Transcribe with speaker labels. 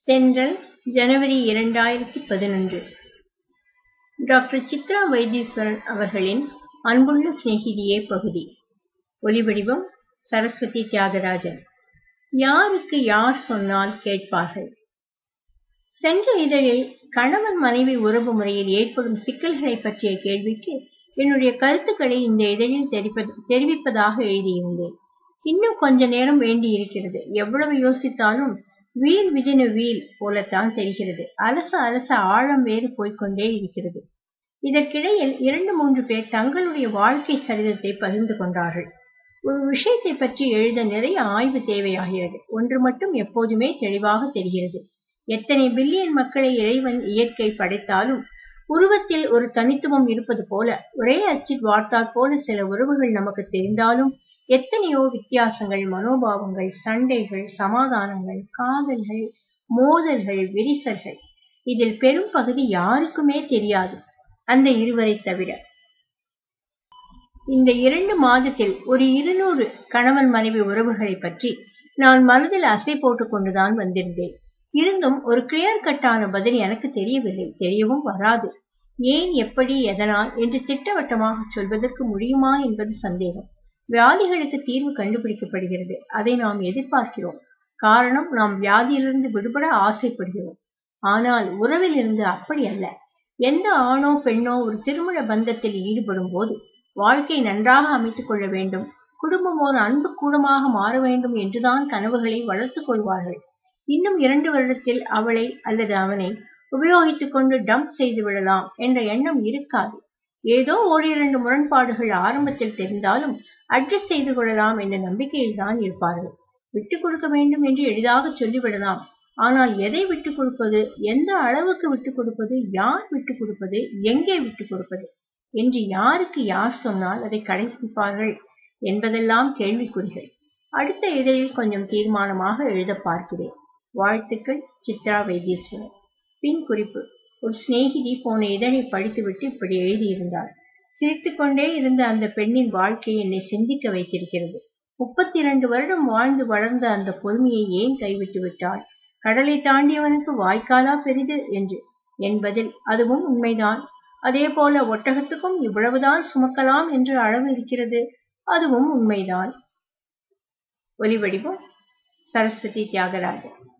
Speaker 1: தென்றல் ஜனவரி 2011. டாக்டர் சித்ரா வைத்தீஸ்வரன் அவர்களின் அன்புள்ள சிநேகிதியே பகுதி. ஒலிவடிவம் சரஸ்வதி தியாகராஜன். யாருக்கு யார் சொன்னால் கேட்பார்கள். சென்ற இதழில் கணவன் மனைவி உறவு முறையில் ஏற்படும் சிக்கல்களை பற்றிய கேள்விக்கு என்னுடைய கருத்துக்களை இந்த இதழில் தெரிவிப்பதாக எழுதியிருந்தேன். இன்னும் கொஞ்ச நேரம் வேண்டி இருக்கிறது. எவ்வளவு யோசித்தாலும் வீல் விதின வீல் போலத்தான் தெரிகிறது. அலச ஆழம் வேறு போய்கொண்டே இருக்கிறது. இதற்கிடையில் 2-3 பேர் தங்களுடைய வாழ்க்கை சரிதத்தை பகிர்ந்து கொண்டார்கள். ஒரு விஷயத்தை பற்றி எழுத நிறைய ஆய்வு தேவையாகிறது. ஒன்று மட்டும் எப்போதுமே தெளிவாக தெரிகிறது. எத்தனை பில்லியன் மக்களை இறைவன் இயற்கை படைத்தாலும் உருவத்தில் ஒரு தனித்துவம் இருப்பது போல, ஒரே அச்சில் வார்த்தால் போல சில உறவுகள் நமக்கு தெரிந்தாலும் எத்தனையோ வித்தியாசங்கள், மனோபாவங்கள், சண்டைகள், சமாதானங்கள், காதல்கள், மோதல்கள், விரிசல்கள். இதில் பெரும் பகுதி யாருக்குமே தெரியாது, அந்த இருவரை தவிர. இந்த 2 மாதத்தில் ஒரு 200 கணவன் மனைவி உறவுகளை பற்றி நான் மனதில் அசை போட்டுக் கொண்டுதான் வந்திருந்தேன். இருந்தும் ஒரு கிளியர் கட்டான பதில் எனக்கு தெரியவில்லை, தெரியவும் வராது. ஏன், எப்படி, எதனால் என்று திட்டவட்டமாக சொல்வதற்கு முடியுமா என்பது சந்தேகம். வியாதிகளுக்கு தீர்வு கண்டுபிடிக்கப்படுகிறது, அதை நாம் எதிர்பார்க்கிறோம். காரணம், நாம் வியாதியிலிருந்து விடுபட ஆசைப்படுகிறோம். ஆனால் உறவில் இருந்து அப்படி அல்ல. எந்த ஆணோ பெண்ணோ ஒரு திருமண பந்தத்தில் ஈடுபடும் போது வாழ்க்கை நன்றாக அமைத்துக் கொள்ள வேண்டும், குடும்பம் ஒரு அன்பு கூடமாக மாற வேண்டும் என்றுதான் கனவுகளை வளர்த்துக் கொள்வார்கள். இன்னும் 2 வருடத்தில் அவளை அல்லது அவனை உபயோகித்துக் கொண்டு டம்ப் செய்து விடலாம் என்ற எண்ணம் இருக்காது. ஏதோ 1-2 முரண்பாடுகள் ஆரம்பத்தில் தெரிந்தாலும் அட்ஜஸ்ட் செய்து கொள்ளலாம் என்ற நம்பிக்கையில் தான் இருப்பார்கள். விட்டுக் கொடுக்க வேண்டும் என்று எளிதாக சொல்லிவிடலாம். ஆனால் எதை விட்டுக் கொடுப்பது, எந்த அளவுக்கு விட்டுக் கொடுப்பது, யார் விட்டுக் கொடுப்பது, எங்கே விட்டுக் கொடுப்பது என்று யாருக்கு யார் சொன்னால் அதை கடைபிடிப்பார்கள் என்பதெல்லாம் கேள்விக்குறிகள். அடுத்த இதழில் கொஞ்சம் தீர்மானமாக எழுத பார்க்கிறேன். வாழ்த்துக்கள், சித்ரா வைத்தீஸ்வரன். பின் குறிப்பு: ஒரு சிநேகிதி போன இதழை படித்துவிட்டு இப்படி எழுதியிருந்தாள். சிரித்துக்கொண்டே இருந்த அந்த பெண்ணின் வாழ்க்கை என்னை சிந்திக்க வைத்திருக்கிறது. 32 வருடம் வாழ்ந்து வளர்ந்த அந்த பொறுமையை ஏன் கைவிட்டு விட்டாள்? கடலை தாண்டியவனுக்கு வாய்க்காலா பெரிது என்று. என்பதில் அதுவும் உண்மைதான். அதே போல ஒட்டகத்துக்கும் இவ்வளவுதான் சுமக்கலாம் என்று அளவு இருக்கிறது, அதுவும் உண்மைதான். ஒலிவடிவம் சரஸ்வதி தியாகராஜன்.